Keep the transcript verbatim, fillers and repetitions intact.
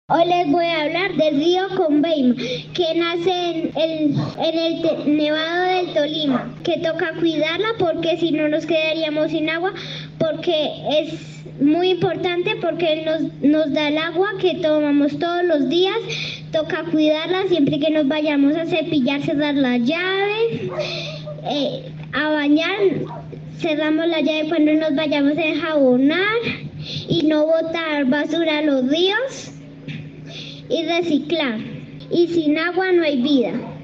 Hoy les voy a hablar del río Conveima, que nace en el, en el te- Nevado del Tolima, que toca cuidarla porque si no nos quedaríamos sin agua, porque es muy importante porque nos, nos da el agua que tomamos todos los días, toca cuidarla siempre que nos vayamos a cepillar, cerrar la llave, eh, a bañar, cerramos la llave cuando nos vayamos a enjabonar y no botar basura a los ríos y reciclar. Y sin agua no hay vida.